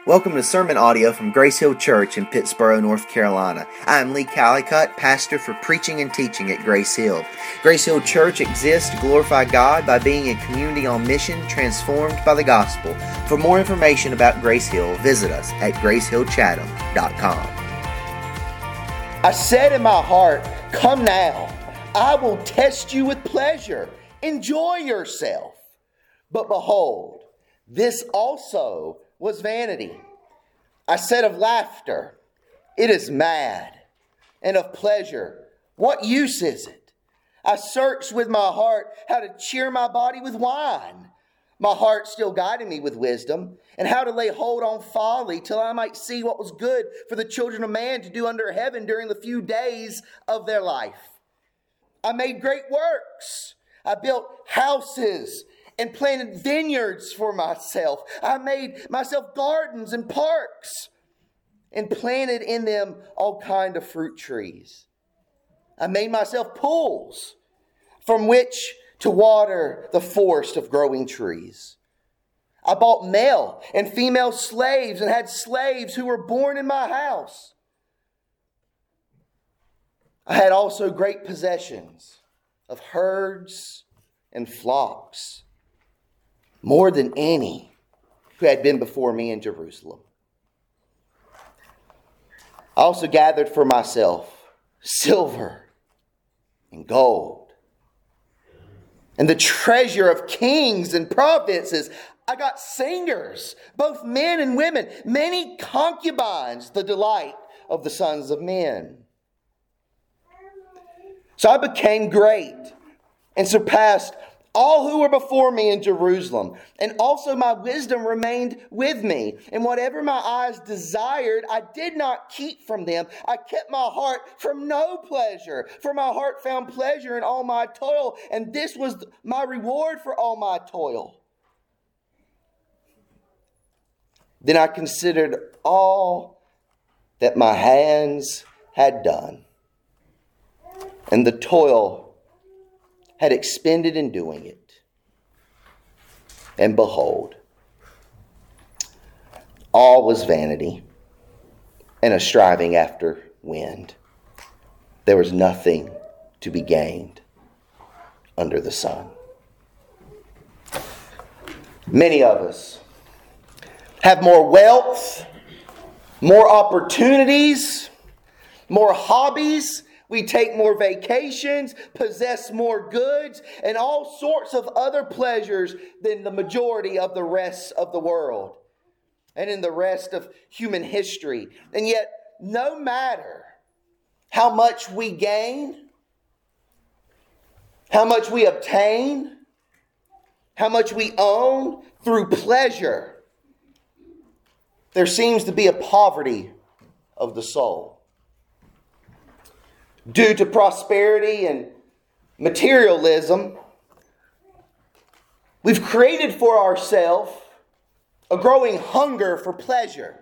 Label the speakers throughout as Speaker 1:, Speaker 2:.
Speaker 1: Welcome to sermon audio from Grace Hill Church in Pittsboro, North Carolina. I am Lee Callicutt, pastor for preaching and teaching at Grace Hill. Grace Hill Church exists to glorify God by being a community on mission transformed by the gospel. For more information about Grace Hill, visit us at gracehillchatham.com.
Speaker 2: I said in my heart, "Come now, I will test you with pleasure. Enjoy yourself." But behold, this also was vanity. I said of laughter, "It is mad," and of pleasure, "What use is it?" I searched with my heart how to cheer my body with wine, my heart still guiding me with wisdom, and how to lay hold on folly till I might see what was good for the children of man to do under heaven during the few days of their life. I made great works. I built houses and planted vineyards for myself. I made myself gardens and parks and planted in them all kinds of fruit trees. I made myself pools from which to water the forest of growing trees. I bought male and female slaves and had slaves who were born in my house. I had also great possessions of herds and flocks, more than any who had been before me in Jerusalem. I also gathered for myself silver and gold and the treasure of kings and provinces. I got singers, both men and women, many concubines, the delight of the sons of men. So I became great and surpassed all who were before me in Jerusalem. And also my wisdom remained with me. And whatever my eyes desired, I did not keep from them. I kept my heart from no pleasure. For my heart found pleasure in all my toil. And this was my reward for all my toil. Then I considered all that my hands had done, and the toil had expended in doing it. And behold, all was vanity and a striving after wind. There was nothing to be gained under the sun. Many of us have more wealth, more opportunities, more hobbies. We take more vacations, possess more goods, and all sorts of other pleasures than the majority of the rest of the world and in the rest of human history. And yet, no matter how much we gain, how much we obtain, how much we own through pleasure, there seems to be a poverty of the soul. Due to prosperity and materialism, we've created for ourselves a growing hunger for pleasure.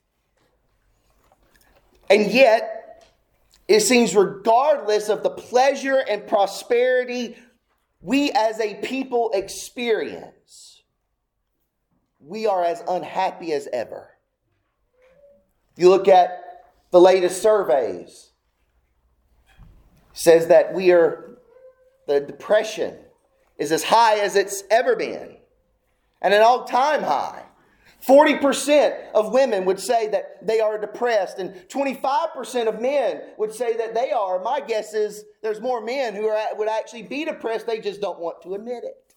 Speaker 2: And yet, it seems regardless of the pleasure and prosperity we as a people experience, we are as unhappy as ever. You look at the latest surveys. Says that the depression is as high as it's ever been, and an all-time high. 40% of women would say that they are depressed, and 25% of men would say that they are. My guess is there's more men who would actually be depressed, they just don't want to admit it.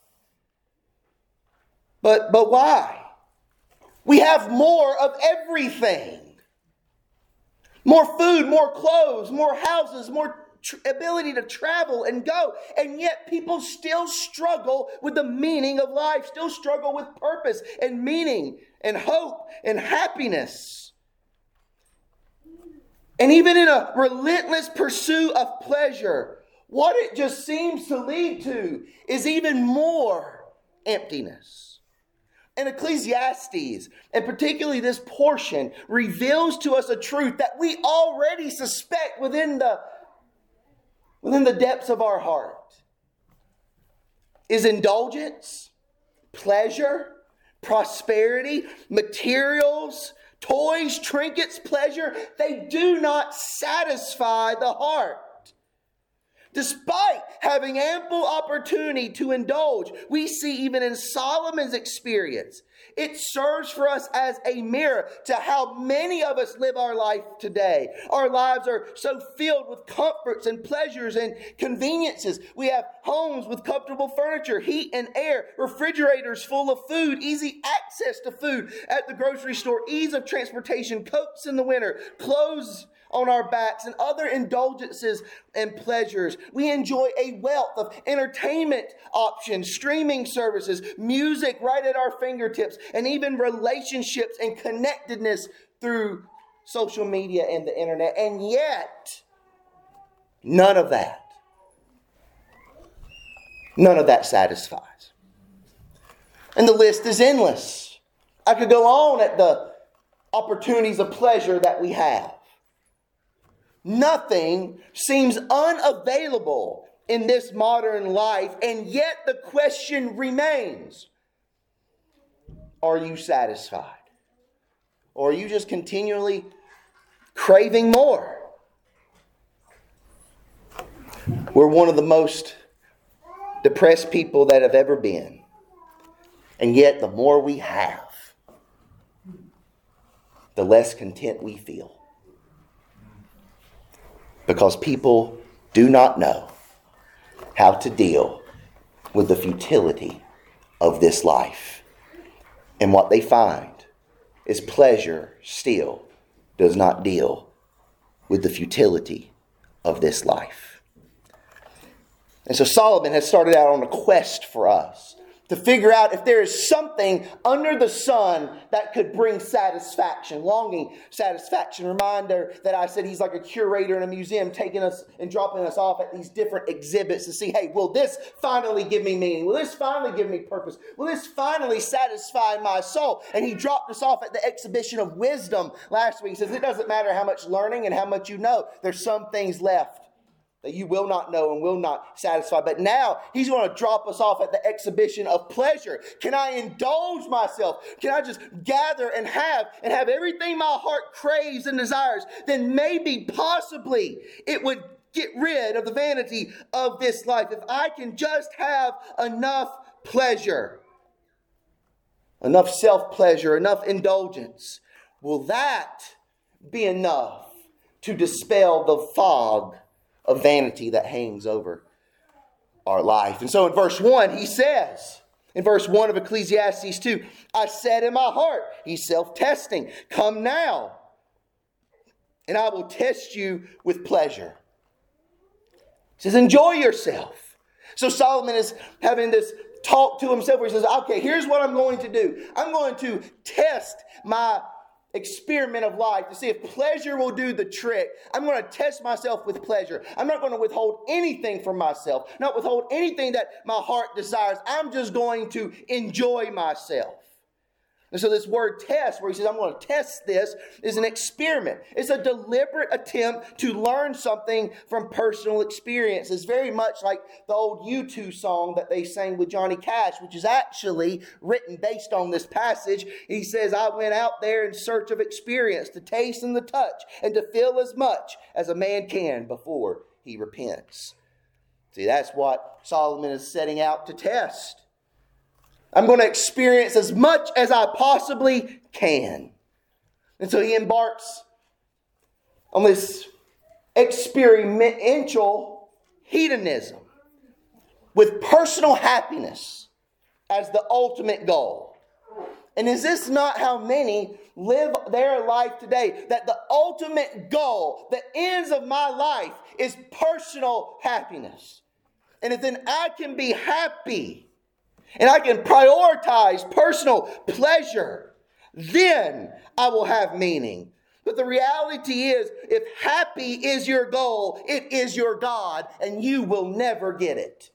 Speaker 2: But why? We have more of everything. More food, more clothes, more houses, more ability to travel and go. And yet people still struggle with the meaning of life, still struggle with purpose and meaning and hope and happiness. And even in a relentless pursuit of pleasure, what it just seems to lead to is even more emptiness. And Ecclesiastes, and particularly this portion, reveals to us a truth that we already suspect within the depths of our heart. Is indulgence, pleasure, prosperity, materials, toys, trinkets, pleasure, they do not satisfy the heart. Despite having ample opportunity to indulge, we see even in Solomon's experience, it serves for us as a mirror to how many of us live our life today. Our lives are so filled with comforts and pleasures and conveniences. We have homes with comfortable furniture, heat and air, refrigerators full of food, easy access to food at the grocery store, ease of transportation, coats in the winter, clothes on our backs, and other indulgences and pleasures. We enjoy a wealth of entertainment options, streaming services, music right at our fingertips, and even relationships and connectedness through social media and the internet. And yet, none of that satisfies. And the list is endless. I could go on at the opportunities of pleasure that we have. Nothing seems unavailable in this modern life, and yet the question remains, are you satisfied? Or are you just continually craving more? We're one of the most depressed people that have ever been, and yet the more we have, the less content we feel. Because people do not know how to deal with the futility of this life. And what they find is pleasure still does not deal with the futility of this life. And so Solomon has started out on a quest for us to figure out if there is something under the sun that could bring satisfaction, longing, satisfaction. Reminder that I said he's like a curator in a museum, taking us and dropping us off at these different exhibits to see, hey, will this finally give me meaning? Will this finally give me purpose? Will this finally satisfy my soul? And he dropped us off at the exhibition of wisdom last week. He says it doesn't matter how much learning and how much you know. There's some things left that you will not know and will not satisfy. But now he's going to drop us off at the exhibition of pleasure. Can I indulge myself? Can I just gather and have everything my heart craves and desires? Then maybe, possibly, it would get rid of the vanity of this life. If I can just have enough pleasure, enough self-pleasure, enough indulgence, will that be enough to dispel the fog of vanity that hangs over our life? And so in verse 1, he says, in verse 1 of Ecclesiastes 2, I said in my heart, he's self-testing, come now, and I will test you with pleasure. He says, enjoy yourself. So Solomon is having this talk to himself where he says, okay, here's what I'm going to do. I'm going to test my experiment of life to see if pleasure will do the trick. I'm going to test myself with pleasure. I'm not going to withhold anything from myself, not withhold anything that my heart desires. I'm just going to enjoy myself. And so this word test, where he says, I'm going to test this, is an experiment. It's a deliberate attempt to learn something from personal experience. It's very much like the old U2 song that they sang with Johnny Cash, which is actually written based on this passage. He says, I went out there in search of experience, to taste and the touch, and to feel as much as a man can before he repents. See, that's what Solomon is setting out to test. I'm going to experience as much as I possibly can. And so he embarks on this experiential hedonism with personal happiness as the ultimate goal. And is this not how many live their life today? That the ultimate goal, the ends of my life, is personal happiness. And if then I can be happy, and I can prioritize personal pleasure, then I will have meaning. But the reality is, if happy is your goal, it is your God, and you will never get it.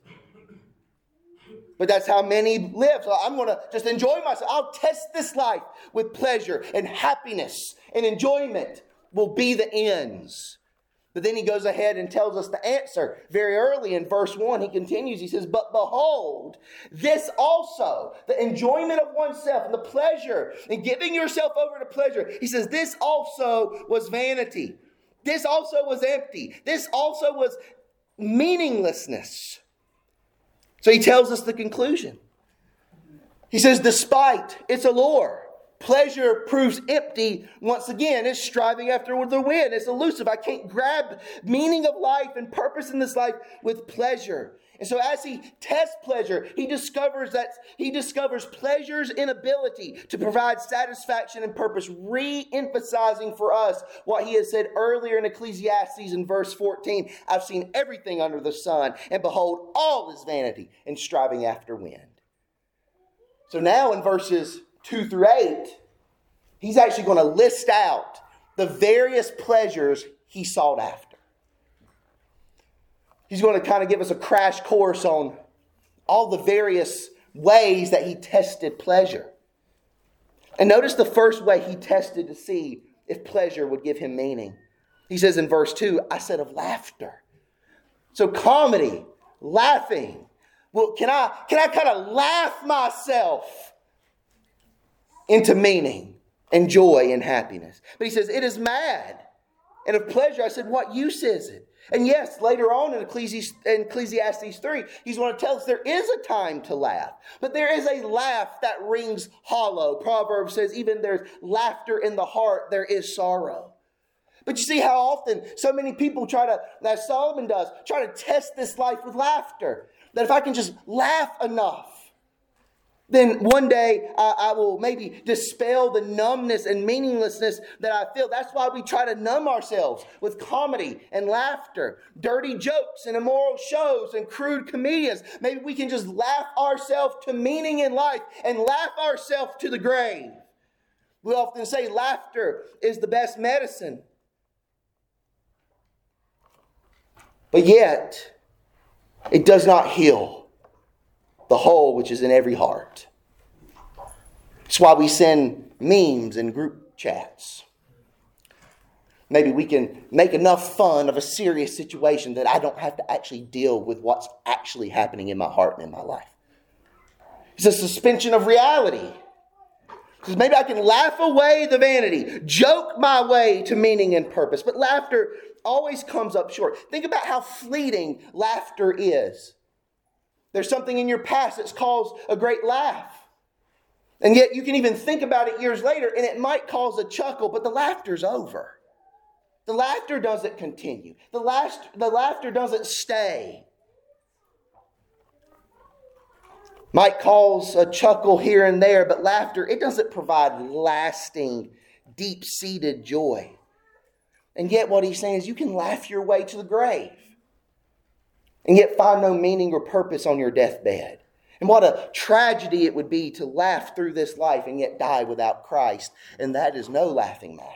Speaker 2: But that's how many live. So I'm going to just enjoy myself. I'll test this life with pleasure, and happiness and enjoyment will be the ends. But then he goes ahead and tells us the answer. Very early in verse 1, he continues. He says, but behold, this also, the enjoyment of oneself and the pleasure and giving yourself over to pleasure. He says, this also was vanity. This also was empty. This also was meaninglessness. So he tells us the conclusion. He says, despite its allure, pleasure proves empty. Once again, it's striving after the wind. It's elusive. I can't grab meaning of life and purpose in this life with pleasure. And so as he tests pleasure, he discovers pleasure's inability to provide satisfaction and purpose, re-emphasizing for us what he has said earlier in Ecclesiastes in verse 14. I've seen everything under the sun, and behold, all is vanity and striving after wind. So now in verses 2 through 8, he's actually going to list out the various pleasures he sought after. He's going to kind of give us a crash course on all the various ways that he tested pleasure. And notice the first way he tested to see if pleasure would give him meaning. He says in verse 2, I said of laughter. So comedy, laughing. Well, can I kind of laugh myself into meaning and joy and happiness? But he says, it is mad. And of pleasure, I said, what use is it? And yes, later on in Ecclesiastes 3, he's going to tell us there is a time to laugh. But there is a laugh that rings hollow. Proverbs says, even there's laughter in the heart, there is sorrow. But you see how often so many people try to, as Solomon does, try to test this life with laughter. That if I can just laugh enough, then one day I will maybe dispel the numbness and meaninglessness that I feel. That's why we try to numb ourselves with comedy and laughter, dirty jokes and immoral shows and crude comedians. Maybe we can just laugh ourselves to meaning in life and laugh ourselves to the grave. We often say laughter is the best medicine. But yet, it does not heal the hole which is in every heart. That's why we send memes and group chats. Maybe we can make enough fun of a serious situation that I don't have to actually deal with what's actually happening in my heart and in my life. It's a suspension of reality. Because maybe I can laugh away the vanity, joke my way to meaning and purpose. But laughter always comes up short. Think about how fleeting laughter is. There's something in your past that's caused a great laugh. And yet you can even think about it years later and it might cause a chuckle, but the laughter's over. The laughter doesn't continue. The laughter doesn't stay. Might cause a chuckle here and there, but laughter, it doesn't provide lasting, deep-seated joy. And yet what he's saying is you can laugh your way to the grave and yet find no meaning or purpose on your deathbed. And what a tragedy it would be to laugh through this life and yet die without Christ. And that is no laughing matter.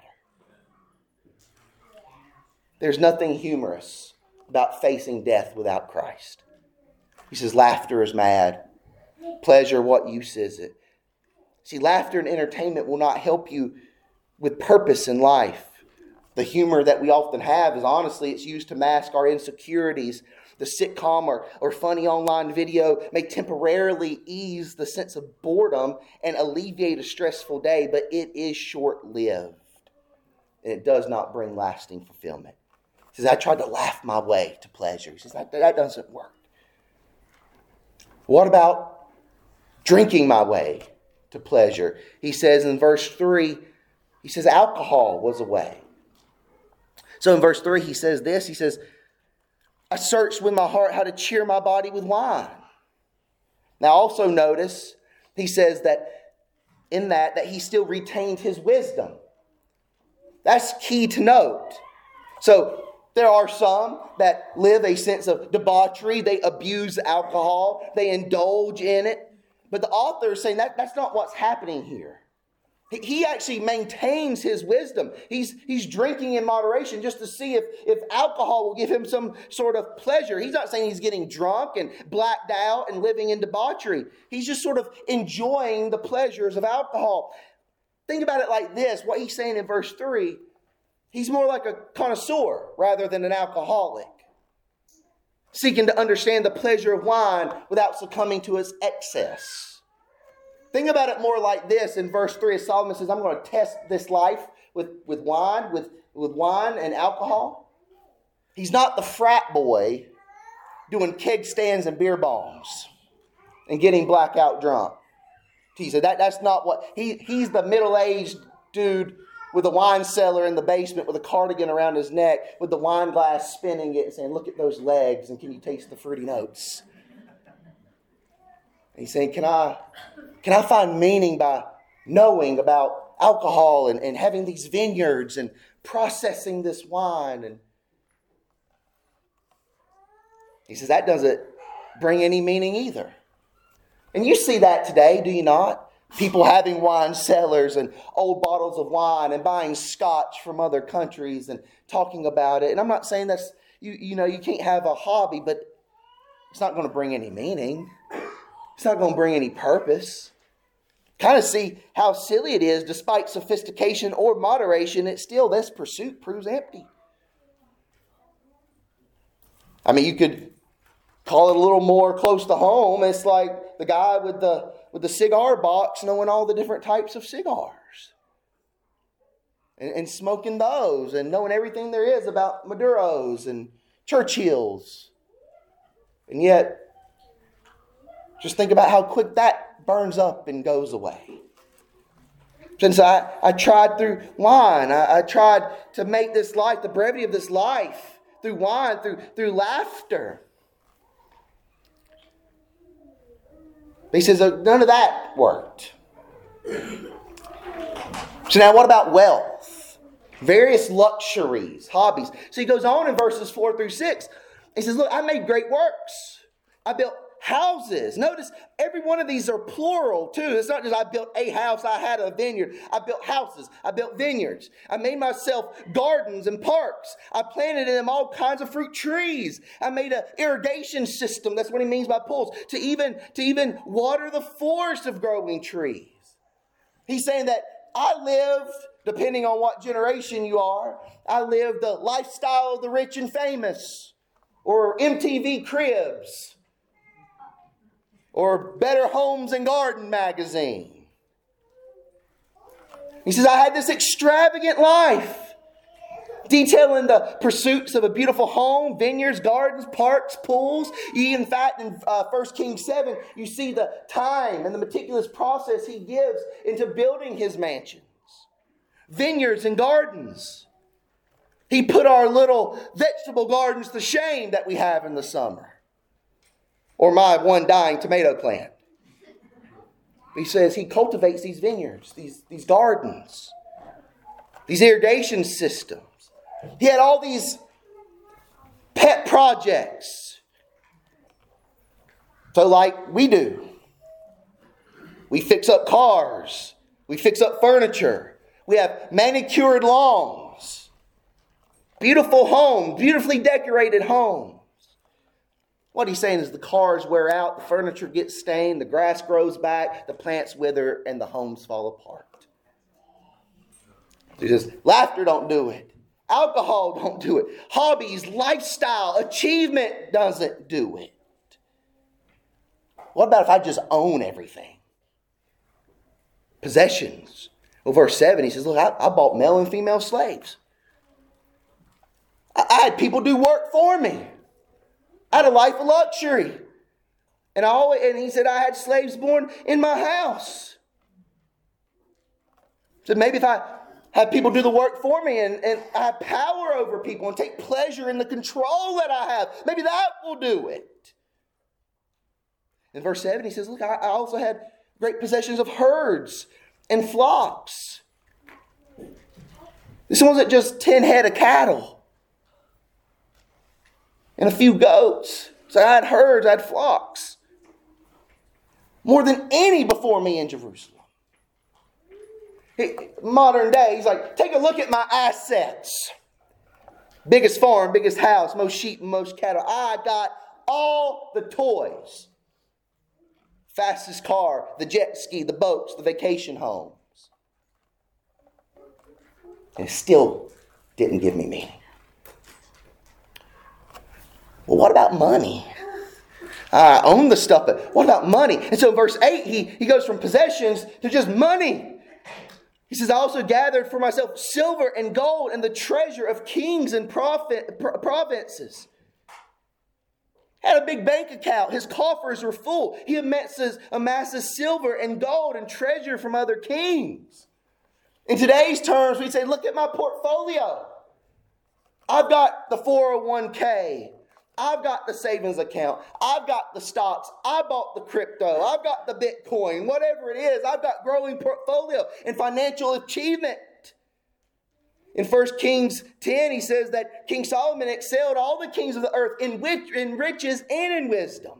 Speaker 2: There's nothing humorous about facing death without Christ. He says, laughter is mad. Pleasure, what use is it? See, laughter and entertainment will not help you with purpose in life. The humor that we often have is honestly, it's used to mask our insecurities. The sitcom or funny online video may temporarily ease the sense of boredom and alleviate a stressful day, but it is short-lived. And it does not bring lasting fulfillment. He says, I tried to laugh my way to pleasure. He says, that doesn't work. What about drinking my way to pleasure? He says in verse 3, he says, alcohol was a way. So in verse 3, he says this, he says, I searched with my heart how to cheer my body with wine. Now also notice, he says that in that he still retained his wisdom. That's key to note. So there are some that live a sense of debauchery. They abuse alcohol. They indulge in it. But the author is saying that's not what's happening here. He actually maintains his wisdom. He's drinking in moderation just to see if alcohol will give him some sort of pleasure. He's not saying he's getting drunk and blacked out and living in debauchery. He's just sort of enjoying the pleasures of alcohol. Think about it like this. What he's saying in verse 3 He's more like a connoisseur rather than an alcoholic, seeking to understand the pleasure of wine without succumbing to its excess. Think about it more like this. In verse 3, Solomon says, I'm going to test this life with wine and alcohol. He's not the frat boy doing keg stands and beer bongs and getting blackout drunk. He said that's not what he's the middle-aged dude with a wine cellar in the basement with a cardigan around his neck with the wine glass spinning it and saying, look at those legs and can you taste the fruity notes? And he's saying, can I find meaning by knowing about alcohol and having these vineyards and processing this wine? And he says that doesn't bring any meaning either. And you see that today, do you not? People having wine cellars and old bottles of wine and buying scotch from other countries and talking about it. And I'm not saying that's, you can't have a hobby, but it's not going to bring any meaning. It's not going to bring any purpose. Kind of see how silly it is. Despite sophistication or moderation, this pursuit proves empty. I mean, you could call it a little more close to home. It's like the guy with the cigar box knowing all the different types of cigars. And smoking those and knowing everything there is about Maduros and Churchills. And yet, just think about how quick that burns up and goes away. Since I tried through wine, I tried to make this life, the brevity of this life, through wine, through laughter. He says none of that worked. So now what about wealth? Various luxuries, hobbies. So he goes on in verses 4 through 6. He says, look, I made great works. I built houses. Notice every one of these are plural too. It's not just I built a house, I had a vineyard. I built houses. I built vineyards. I made myself gardens and parks. I planted in them all kinds of fruit trees. I made an irrigation system. That's what he means by pools. To even water the forest of growing trees. He's saying that I lived, depending on what generation you are, I lived the lifestyle of the rich and famous. Or MTV Cribs. Or Better Homes and Garden magazine. He says, I had this extravagant life, detailing the pursuits of a beautiful home, vineyards, gardens, parks, pools. In fact, in 1 Kings 7, you see the time and the meticulous process he gives into building his mansions. Vineyards and gardens. He put our little vegetable gardens to shame that we have in the summer. Or my one dying tomato plant. He says he cultivates these vineyards, these gardens, these irrigation systems. He had all these pet projects. So like we do. We fix up cars. We fix up furniture. We have manicured lawns. Beautiful homes, beautifully decorated homes. What he's saying is the cars wear out, the furniture gets stained, the grass grows back, the plants wither, and the homes fall apart. He says, laughter don't do it. Alcohol don't do it. Hobbies, lifestyle, achievement doesn't do it. What about if I just own everything? Possessions. Well, verse 7, he says, look, I bought male and female slaves. I had people do work for me. I had a life of luxury. And he said, I had slaves born in my house. So maybe if I have people do the work for me and I have power over people and take pleasure in the control that I have, maybe that will do it. In verse 7, he says, look, I also had great possessions of herds and flocks. This wasn't just 10 head of cattle. And a few goats. So I had herds, I had flocks. More than any before me in Jerusalem. Modern day, he's like, take a look at my assets. Biggest farm, biggest house, most sheep, most cattle. I got all the toys. Fastest car, the jet ski, the boats, the vacation homes. And still didn't give me meaning. Well, what about money? I own the stuff, but what about money? And so in verse 8, he goes from possessions to just money. He says, I also gathered for myself silver and gold and the treasure of kings and provinces. Had a big bank account. His coffers were full. He amasses silver and gold and treasure from other kings. In today's terms, we say, look at my portfolio. I've got the 401k. I've got the savings account. I've got the stocks. I bought the crypto. I've got the Bitcoin. Whatever it is, I've got growing portfolio and financial achievement. In 1 Kings 10, he says that King Solomon excelled all the kings of the earth in riches and in wisdom.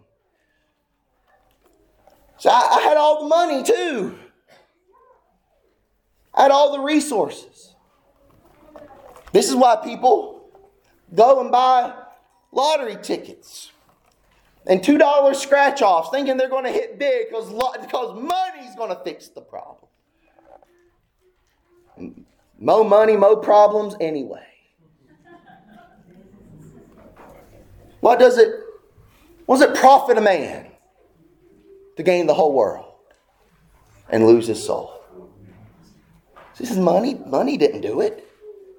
Speaker 2: So I had all the money too. I had all the resources. This is why people go and buy lottery tickets and $2 scratch-offs thinking they're going to hit big because money's going to fix the problem. Mo money, mo problems anyway. What does it profit a man to gain the whole world and lose his soul? This is money. Money didn't do it.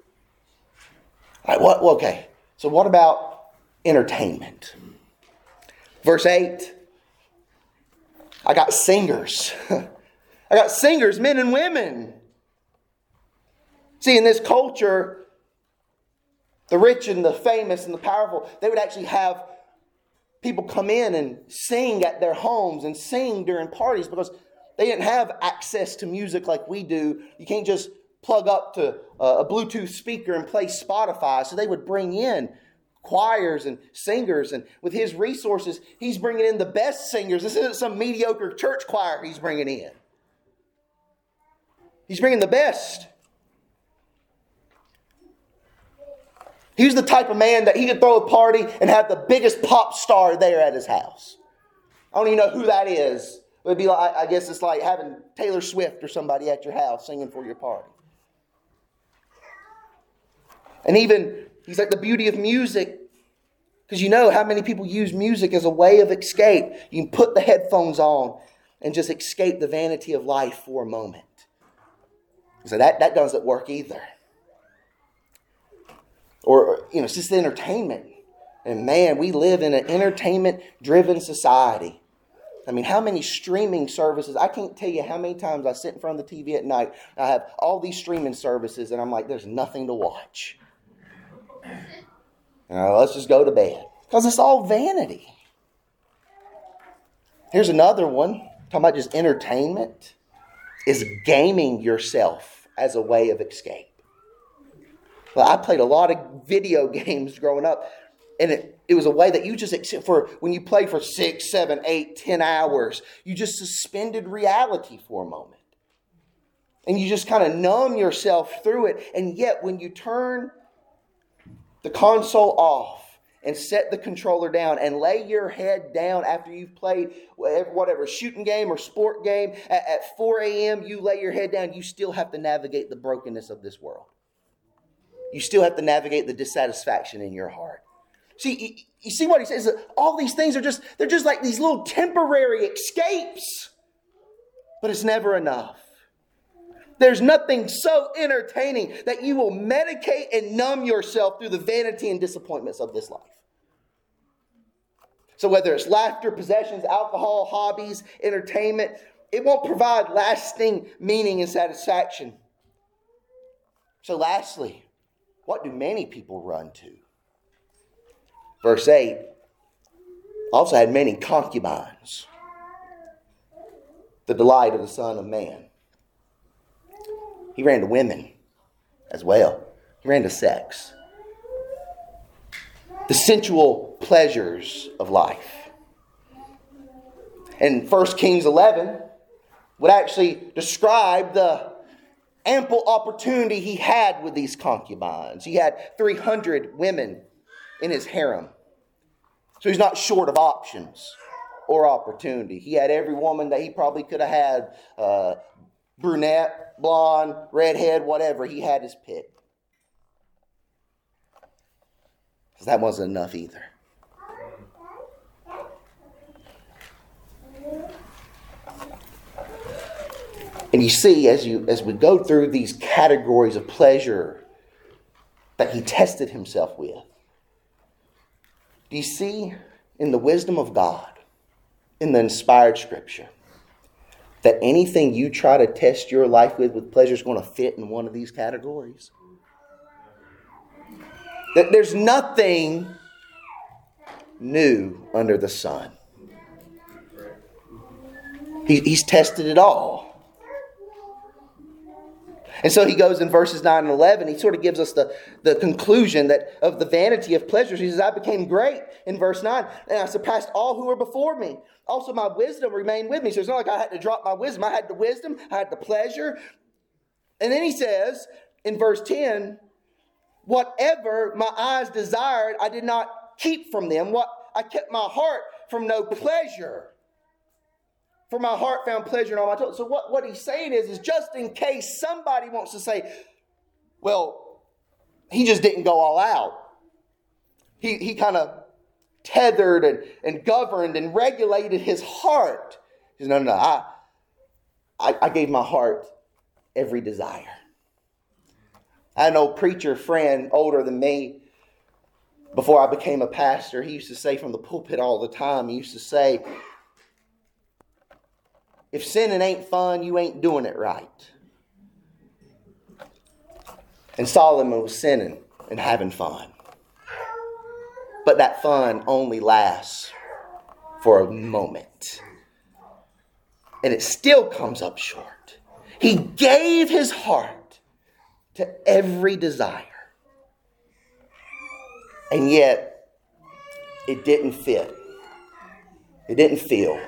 Speaker 2: All right, okay, so what about entertainment? Verse 8. I got singers. I got singers, men and women. See, in this culture, the rich and the famous and the powerful, they would actually have people come in and sing at their homes and sing during parties because they didn't have access to music like we do. You can't just plug up to a Bluetooth speaker and play Spotify. So they would bring in choirs and singers, and with his resources, he's bringing in the best singers. This isn't some mediocre church choir he's bringing in. He's bringing the best. He was the type of man that he could throw a party and have the biggest pop star there at his house. I don't even know who that is. It would be like, I guess it's like having Taylor Swift or somebody at your house singing for your party. And even, he's like the beauty of music. Because you know how many people use music as a way of escape. You can put the headphones on and just escape the vanity of life for a moment. So that doesn't work either. Or, it's just entertainment. And man, we live in an entertainment-driven society. I mean, how many streaming services? I can't tell you how many times I sit in front of the TV at night. I have all these streaming services, and I'm like, there's nothing to watch. Let's just go to bed. Because it's all vanity. Here's another one. Talking about just entertainment. Is gaming yourself as a way of escape. Well, I played a lot of video games growing up. And it was a way that you just, when you play for 6, 7, 8, 10 hours, you just suspended reality for a moment. And you just kind of numb yourself through it. And yet when you turn the console off and set the controller down and lay your head down after you've played whatever shooting game or sport game, at 4 a.m. you lay your head down, you still have to navigate the brokenness of this world. You still have to navigate the dissatisfaction in your heart. See, you see what he says? All these things they're just like these little temporary escapes. But it's never enough. There's nothing so entertaining that you will medicate and numb yourself through the vanity and disappointments of this life. So whether it's laughter, possessions, alcohol, hobbies, entertainment, it won't provide lasting meaning and satisfaction. So lastly, what do many people run to? Verse 8, also had many concubines, the delight of the Son of Man. He ran to women as well. He ran to sex. The sensual pleasures of life. And 1 Kings 11 would actually describe the ample opportunity he had with these concubines. He had 300 women in his harem. So he's not short of options or opportunity. He had every woman that he probably could have had. Brunette, blonde, redhead, whatever. He had his pick. That wasn't enough either. And you see, as we go through these categories of pleasure that he tested himself with, do you see in the wisdom of God, in the inspired Scripture, that anything you try to test your life with pleasure is going to fit in one of these categories? That there's nothing new under the sun. He's tested it all. And so he goes in verses 9 and 11, he sort of gives us the conclusion that of the vanity of pleasures. He says, I became great in verse 9, and I surpassed all who were before me. Also my wisdom remained with me. So it's not like I had to drop my wisdom. I had the wisdom, I had the pleasure. And then he says in verse 10, whatever my eyes desired, I did not keep from them. I kept my heart from no pleasure. For my heart found pleasure in all my toil. So what he's saying is just in case somebody wants to say, well, he just didn't go all out. He kind of tethered and governed and regulated his heart. He says, no. I gave my heart every desire. I had an old preacher friend older than me. Before I became a pastor, he used to say from the pulpit all the time, he used to say, if sinning ain't fun, you ain't doing it right. And Solomon was sinning and having fun. But that fun only lasts for a moment. And it still comes up short. He gave his heart to every desire. And yet, it didn't fit. It didn't feel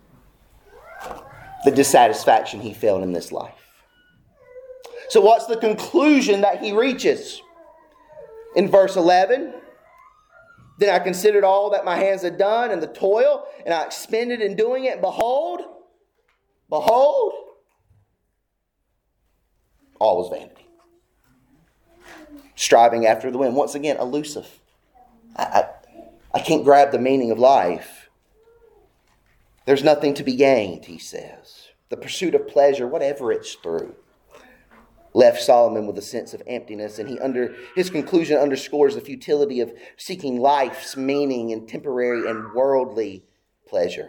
Speaker 2: the dissatisfaction he felt in this life. So what's the conclusion that he reaches? In verse 11, then I considered all that my hands had done and the toil, and I expended in doing it. And behold, all was vanity. Striving after the wind. Once again, elusive. I can't grab the meaning of life. There's nothing to be gained, he says. The pursuit of pleasure, whatever it's through, left Solomon with a sense of emptiness, and his conclusion underscores the futility of seeking life's meaning in temporary and worldly pleasure.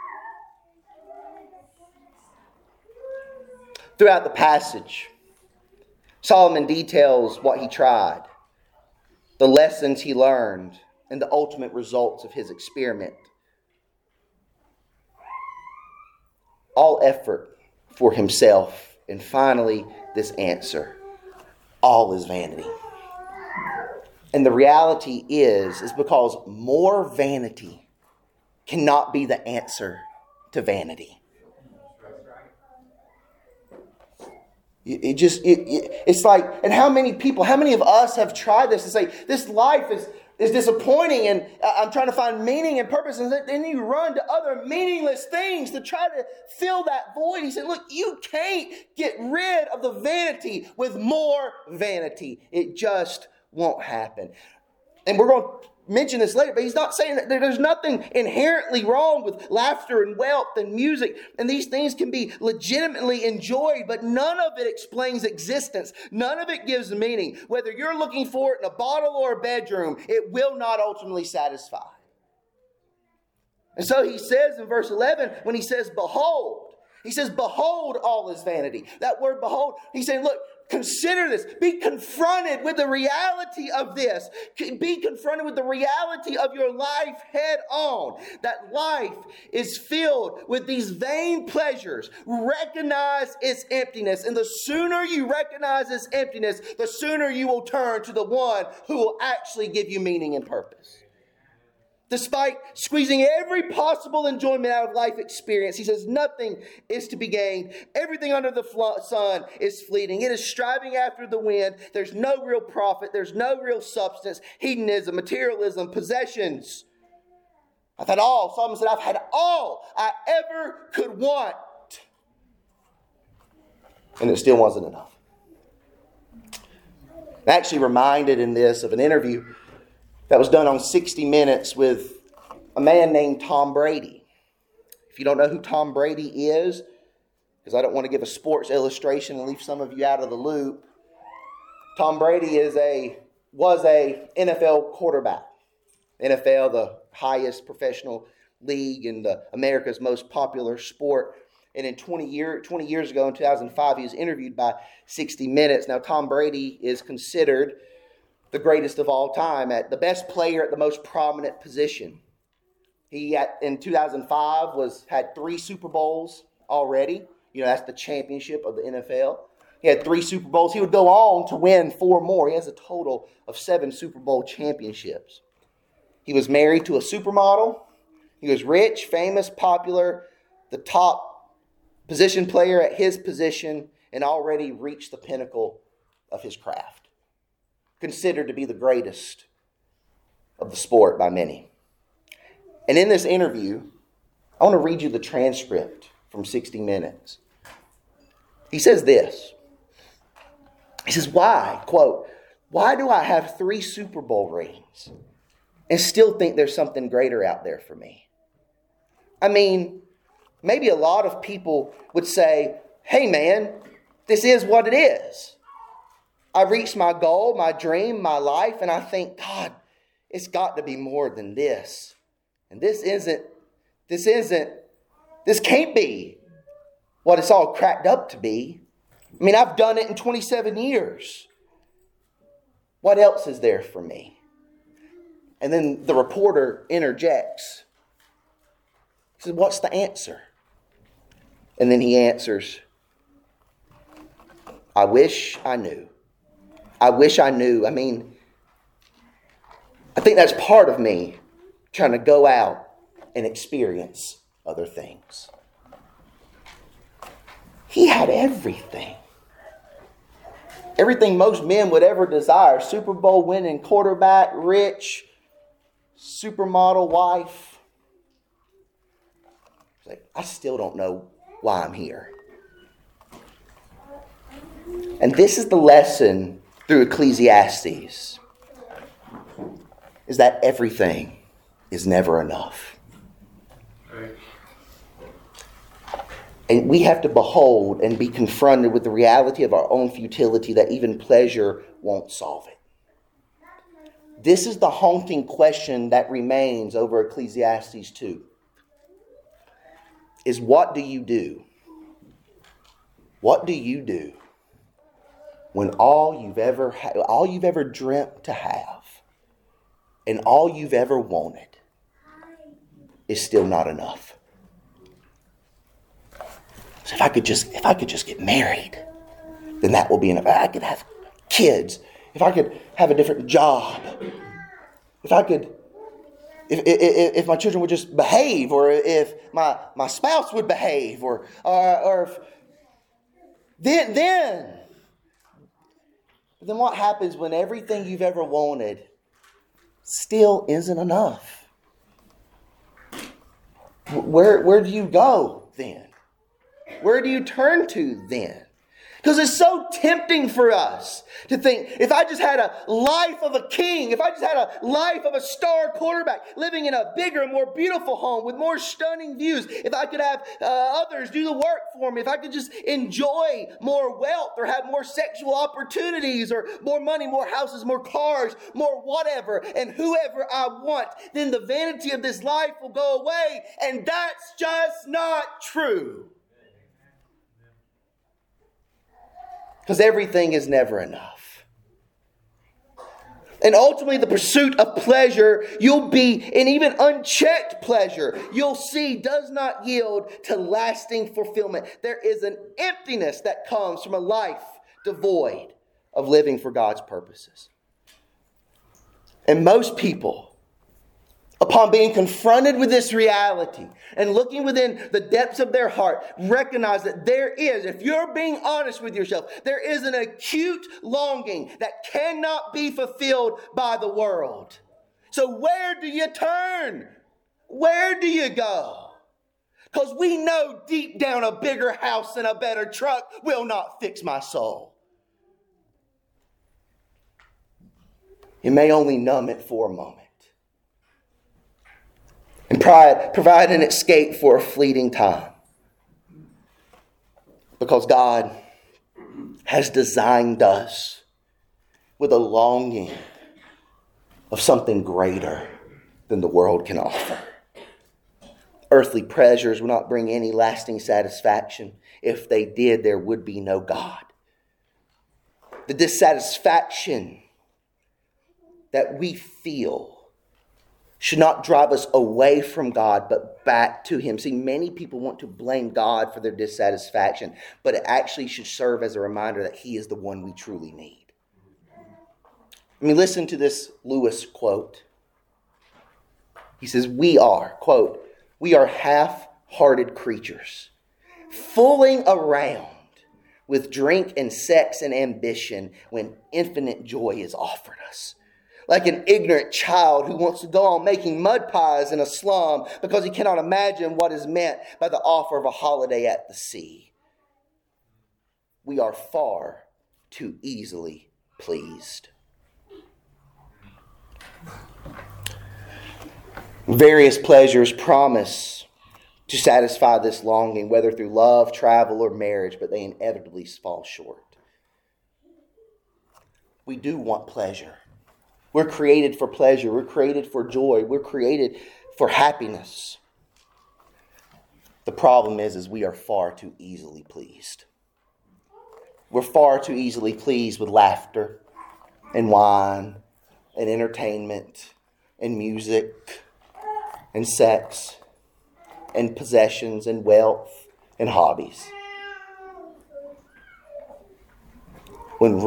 Speaker 2: Throughout the passage, Solomon details what he tried, the lessons he learned, and the ultimate results of his experiment. All effort for himself, and finally this answer: all is vanity. And the reality is because more vanity cannot be the answer to vanity. It's like, and how many of us have tried this and say, this life is disappointing and I'm trying to find meaning and purpose, and then you run to other meaningless things to try to fill that void. He said, look, you can't get rid of the vanity with more vanity. It just won't happen. And we're going to mention this later, but he's not saying that there's nothing inherently wrong with laughter and wealth and music, and these things can be legitimately enjoyed, but none of it explains existence. None of it gives meaning. Whether you're looking for it in a bottle or a bedroom, it will not ultimately satisfy. And so he says in verse 11, when he says, behold, he says, behold, all is vanity. That word behold, he's saying, look, consider this. Be confronted with the reality of this. Be confronted with the reality of your life head on. That life is filled with these vain pleasures. Recognize its emptiness. And the sooner you recognize its emptiness, the sooner you will turn to the one who will actually give you meaning and purpose. Despite squeezing every possible enjoyment out of life experience, he says nothing is to be gained. Everything under the sun is fleeting. It is striving after the wind. There's no real profit. There's no real substance. Hedonism, materialism, possessions. I've had all. Solomon said, I've had all I ever could want. And it still wasn't enough. I'm actually reminded in this of an interview that was done on 60 Minutes with a man named Tom Brady. If you don't know who Tom Brady is, because I don't want to give a sports illustration and leave some of you out of the loop, Tom Brady was a NFL quarterback. NFL, the highest professional league in America's most popular sport. And in 20 years ago, in 2005, he was interviewed by 60 Minutes. Now, Tom Brady is considered the greatest of all time, at the best player at the most prominent position. He, in 2005, had 3 Super Bowls already. That's the championship of the NFL. He had 3 Super Bowls. He would go on to win 4 more. He has a total of 7 Super Bowl championships. He was married to a supermodel. He was rich, famous, popular, the top position player at his position, and already reached the pinnacle of his craft. Considered to be the greatest of the sport by many. And in this interview, I want to read you the transcript from 60 Minutes. He says this. He says, why? Quote, "Why do I have 3 Super Bowl rings and still think there's something greater out there for me? I mean, maybe a lot of people would say, hey man, this is what it is. I reached my goal, my dream, my life, and I think, God, it's got to be more than this. And this can't be what it's all cracked up to be. I mean, I've done it in 27 years. What else is there for me?" And then the reporter interjects. He says, "What's the answer?" And then he answers, "I wish I knew. I wish I knew." I mean, I think that's part of me trying to go out and experience other things. He had everything. Everything most men would ever desire. Super Bowl winning quarterback, rich, supermodel wife. It's like, I still don't know why I'm here. And this is the lesson through Ecclesiastes, is that everything is never enough. And we have to behold and be confronted with the reality of our own futility, that even pleasure won't solve it. This is the haunting question that remains over Ecclesiastes 2. Is what do you do? What do you do when all you've ever dreamt to have and all you've ever wanted is still not enough? So if I could just get married, then that will be enough. I could have kids. If I could have a different job. If my children would just behave, or if my spouse would behave, or if then what happens when everything you've ever wanted still isn't enough? Where do you go then? Where do you turn to then? Because it's so tempting for us to think, if I just had a life of a king, if I just had a life of a star quarterback, living in a bigger, more beautiful home with more stunning views, if I could have others do the work for me, if I could just enjoy more wealth or have more sexual opportunities or more money, more houses, more cars, more whatever, and whoever I want, then the vanity of this life will go away. And that's just not true. Because everything is never enough. And ultimately, the pursuit of pleasure, and even unchecked pleasure, you'll see does not yield to lasting fulfillment. There is an emptiness that comes from a life devoid of living for God's purposes. And most people, upon being confronted with this reality and looking within the depths of their heart, recognize that there is, if you're being honest with yourself, there is an acute longing that cannot be fulfilled by the world. So where do you turn? Where do you go? Because we know deep down a bigger house and a better truck will not fix my soul. It may only numb it for a moment. and provide an escape for a fleeting time. Because God has designed us with a longing of something greater than the world can offer. Earthly pleasures will not bring any lasting satisfaction. If they did, there would be no God. The dissatisfaction that we feel should not drive us away from God, but back to Him. See, many people want to blame God for their dissatisfaction, but it actually should serve as a reminder that He is the one we truly need. I mean, listen to this Lewis quote. He says, we are, quote, we are half-hearted creatures, fooling around with drink and sex and ambition when infinite joy is offered us. Like an ignorant child who wants to go on making mud pies in a slum because he cannot imagine what is meant by the offer of a holiday at the sea. We are far too easily pleased. Various pleasures promise to satisfy this longing, whether through love, travel, or marriage, but they inevitably fall short. We do want pleasure. We're created for pleasure. We're created for joy. We're created for happiness. The problem is we are far too easily pleased. We're far too easily pleased with laughter and wine and entertainment and music and sex and possessions and wealth and hobbies. When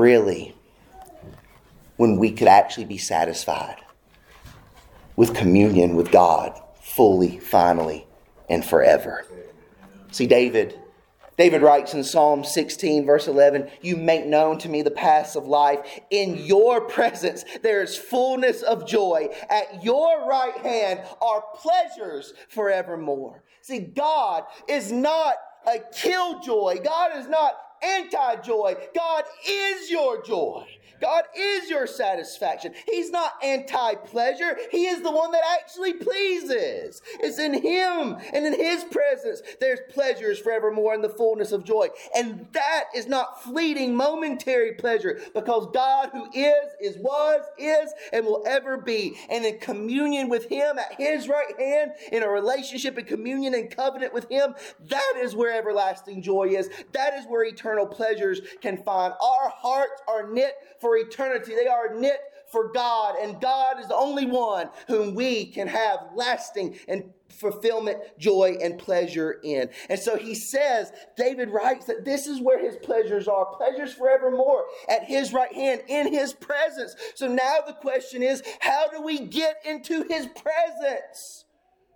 Speaker 2: we could actually be satisfied with communion with God fully, finally, and forever. See, David writes in Psalm 16, verse 11, you make known to me the paths of life. In your presence there is fullness of joy. At your right hand are pleasures forevermore. See, God is not a killjoy. God is not anti-joy. God is your joy. God is your satisfaction. He's not anti-pleasure. He is the one that actually pleases. It's in Him and in His presence there's pleasures forevermore in the fullness of joy. And that is not fleeting, momentary pleasure, because God who is, was, is, and will ever be. And in communion with Him at His right hand, in a relationship and communion and covenant with Him, that is where everlasting joy is. That is where eternal pleasures can find. Our hearts are knit for eternity. They are knit for God, and God is the only one whom we can have lasting and fulfillment, joy, and pleasure in. And so he says, David writes that this is where his pleasures are, pleasures forevermore at his right hand, in his presence. So now the question is, how do we get into his presence?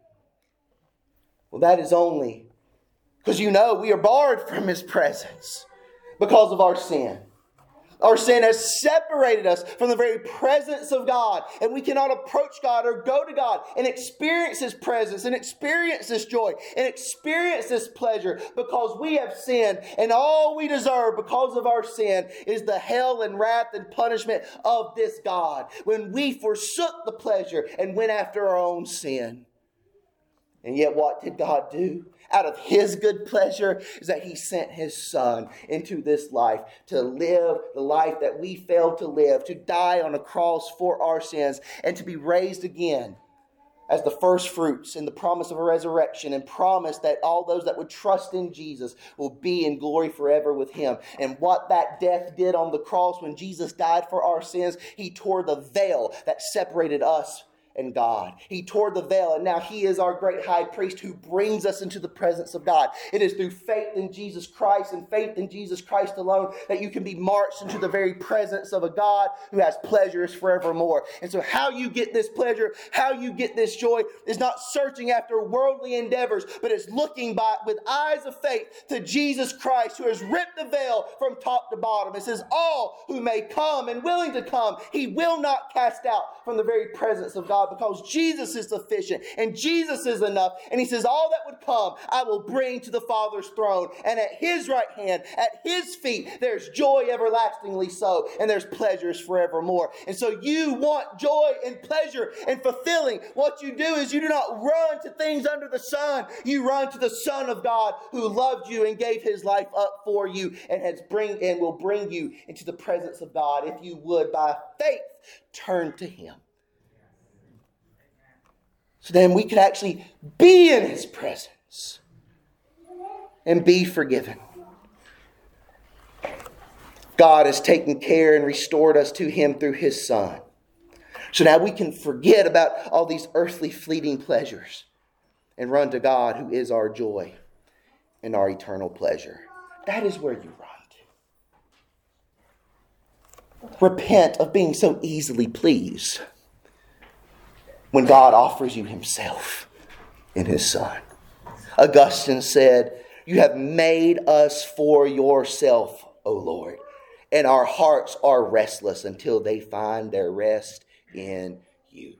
Speaker 2: Well, that is only because we are barred from his presence because of our sin. Our sin has separated us from the very presence of God, and we cannot approach God or go to God and experience His presence and experience this joy and experience this pleasure because we have sinned, and all we deserve because of our sin is the hell and wrath and punishment of this God when we forsook the pleasure and went after our own sin. And yet what did God do? Out of His good pleasure is that He sent His Son into this life to live the life that we failed to live, to die on a cross for our sins, and to be raised again as the first fruits in the promise of a resurrection, and promise that all those that would trust in Jesus will be in glory forever with Him. And what that death did on the cross when Jesus died for our sins, He tore the veil that separated us and God. He tore the veil, and now He is our great high priest who brings us into the presence of God. It is through faith in Jesus Christ and faith in Jesus Christ alone that you can be marched into the very presence of a God who has pleasures forevermore. And so how you get this pleasure, how you get this joy is not searching after worldly endeavors, but it's looking with eyes of faith to Jesus Christ, who has ripped the veil from top to bottom. It says, all who may come and willing to come, He will not cast out from the very presence of God, God because Jesus is sufficient and Jesus is enough. And he says, all that would come, I will bring to the Father's throne. And at his right hand, at his feet, there's joy everlastingly so. And there's pleasures forevermore. And so you want joy and pleasure and fulfilling. What you do is you do not run to things under the sun. You run to the Son of God who loved you and gave his life up for you and will bring you into the presence of God if you would by faith turn to him. So then we could actually be in his presence and be forgiven. God has taken care and restored us to him through his Son. So now we can forget about all these earthly fleeting pleasures and run to God who is our joy and our eternal pleasure. That is where you run to. Repent of being so easily pleased when God offers you himself in his Son. Augustine said, you have made us for yourself, O Lord, and our hearts are restless until they find their rest in you.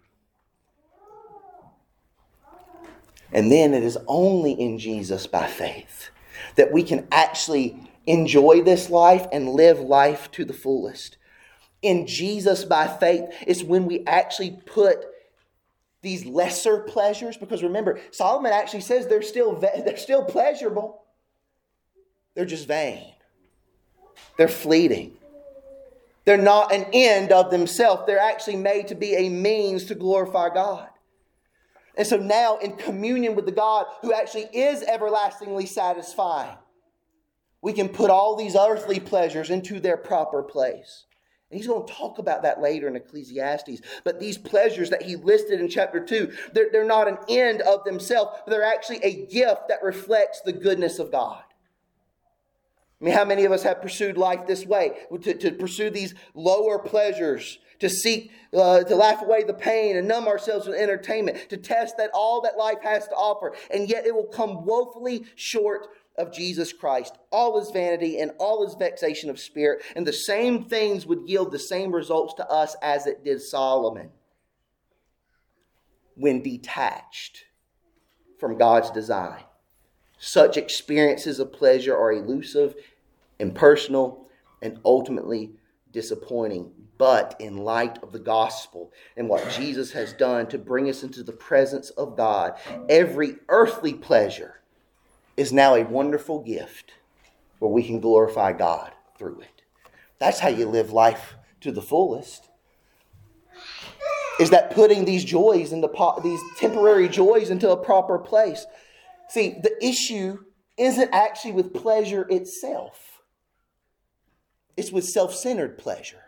Speaker 2: And then it is only in Jesus by faith that we can actually enjoy this life and live life to the fullest. In Jesus by faith is when we actually put these lesser pleasures, because remember, Solomon actually says they're still pleasurable. They're just vain. They're fleeting. They're not an end of themselves. They're actually made to be a means to glorify God. And so now in communion with the God who actually is everlastingly satisfying, we can put all these earthly pleasures into their proper place. And he's going to talk about that later in Ecclesiastes. But these pleasures that he listed in chapter 2, they're not an end of themselves, but they're actually a gift that reflects the goodness of God. I mean, how many of us have pursued life this way? To pursue these lower pleasures, to seek, to laugh away the pain and numb ourselves with entertainment, to test that all that life has to offer. And yet it will come woefully short of Jesus Christ. All his vanity and all his vexation of spirit. And the same things would yield the same results to us as it did Solomon when detached from God's design. Such experiences of pleasure are elusive, impersonal, and ultimately disappointing. But in light of the gospel and what Jesus has done to bring us into the presence of God, every earthly pleasure is now a wonderful gift where we can glorify God through it. That's how you live life to the fullest. Is that putting these joys into these temporary joys into a proper place. See, the issue isn't actually with pleasure itself. It's with self-centered pleasure.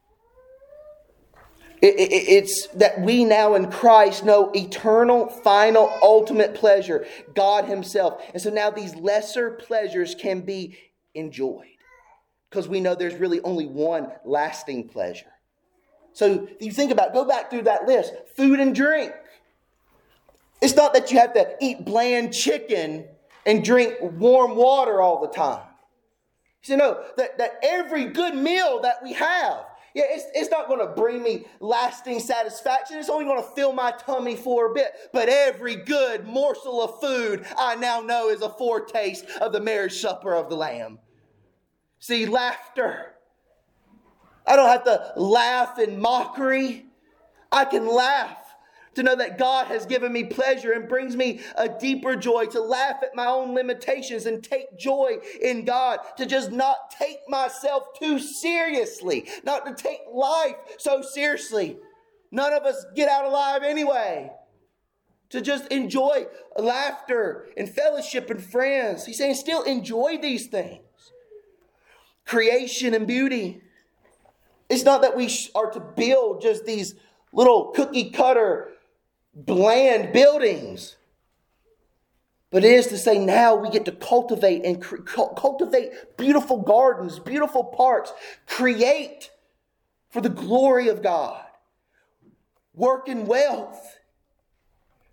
Speaker 2: It's that we now in Christ know eternal, final, ultimate pleasure, God himself. And so now these lesser pleasures can be enjoyed because we know there's really only one lasting pleasure. So you think about, go back through that list, food and drink. It's not that you have to eat bland chicken and drink warm water all the time. You know, that every good meal that we have, it's not going to bring me lasting satisfaction. It's only going to fill my tummy for a bit. But every good morsel of food I now know is a foretaste of the marriage supper of the Lamb. See, laughter. I don't have to laugh in mockery. I can laugh to know that God has given me pleasure and brings me a deeper joy, to laugh at my own limitations and take joy in God, to just not take myself too seriously, not to take life so seriously. None of us get out alive anyway. To just enjoy laughter and fellowship and friends. He's saying still enjoy these things. Creation and beauty. It's not that we are to build just these little cookie cutter bland buildings. But it is to say now we get to cultivate and cultivate beautiful gardens, beautiful parks. Create for the glory of God. Work in wealth.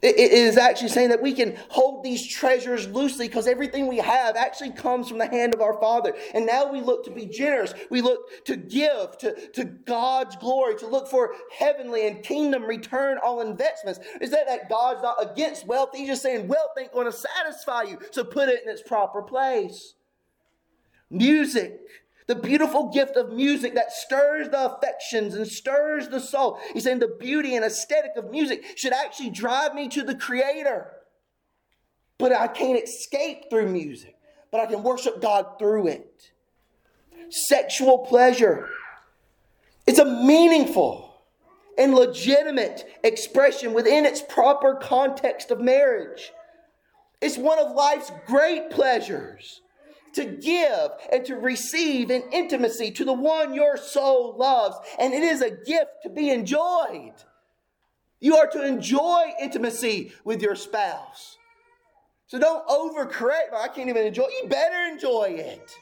Speaker 2: It is actually saying that we can hold these treasures loosely because everything we have actually comes from the hand of our Father. And now we look to be generous. We look to give to God's glory, to look for heavenly and kingdom return on investments. Is that God's not against wealth? He's just saying wealth ain't going to satisfy you. So put it in its proper place. Music. The beautiful gift of music that stirs the affections and stirs the soul. He's saying the beauty and aesthetic of music should actually drive me to the Creator. But I can't escape through music. But I can worship God through it. Sexual pleasure. It's a meaningful and legitimate expression within its proper context of marriage. It's one of life's great pleasures. To give and to receive in intimacy to the one your soul loves. And it is a gift to be enjoyed. You are to enjoy intimacy with your spouse. So don't overcorrect. I can't even enjoy it. You better enjoy it.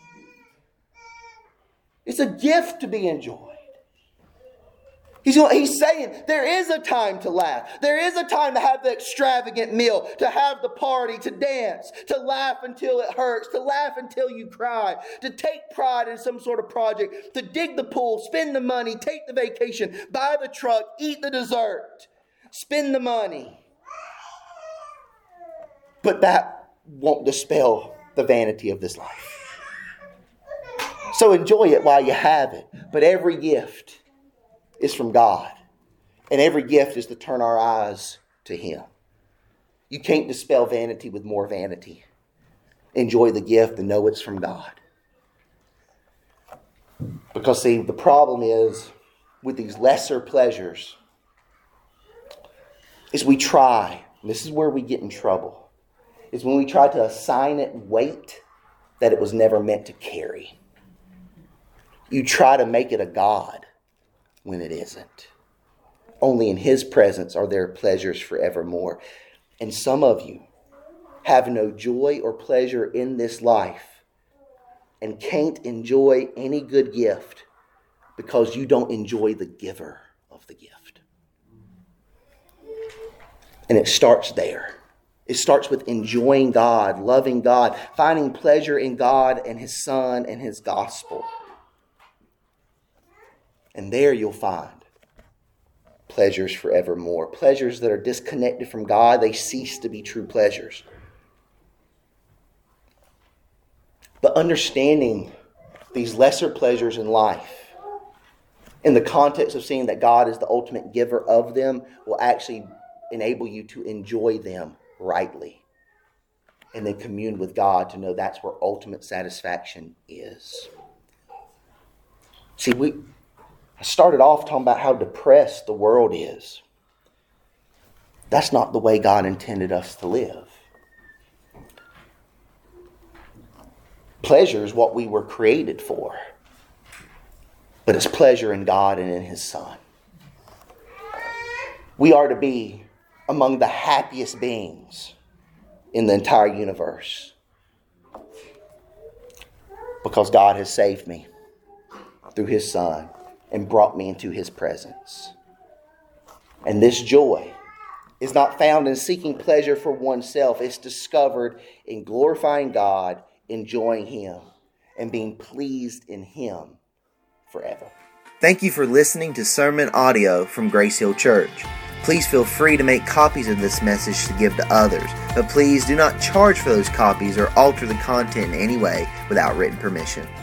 Speaker 2: It's a gift to be enjoyed. He's saying there is a time to laugh. There is a time to have the extravagant meal, to have the party, to dance, to laugh until it hurts, to laugh until you cry, to take pride in some sort of project, to dig the pool, spend the money, take the vacation, buy the truck, eat the dessert, spend the money. But that won't dispel the vanity of this life. So enjoy it while you have it. But every gift is from God. And every gift is to turn our eyes to Him. You can't dispel vanity with more vanity. Enjoy the gift and know it's from God. Because see, the problem is with these lesser pleasures is we try, and this is where we get in trouble, is when we try to assign it weight that it was never meant to carry. You try to make it a God when it isn't. Only in His presence are there pleasures forevermore. And some of you have no joy or pleasure in this life and can't enjoy any good gift because you don't enjoy the giver of the gift. And it starts there. It starts with enjoying God, loving God, finding pleasure in God and His Son and His gospel. And there you'll find pleasures forevermore. Pleasures that are disconnected from God, they cease to be true pleasures. But understanding these lesser pleasures in life, in the context of seeing that God is the ultimate giver of them, will actually enable you to enjoy them rightly. And then commune with God to know that's where ultimate satisfaction is. See, I started off talking about how depressed the world is. That's not the way God intended us to live. Pleasure is what we were created for. But it's pleasure in God and in His Son. We are to be among the happiest beings in the entire universe. Because God has saved me through His Son and brought me into His presence. And this joy is not found in seeking pleasure for oneself. It's discovered in glorifying God, enjoying Him, and being pleased in Him forever.
Speaker 1: Thank you for listening to sermon audio from Grace Hill Church. Please feel free to make copies of this message to give to others, but please do not charge for those copies or alter the content in any way without written permission.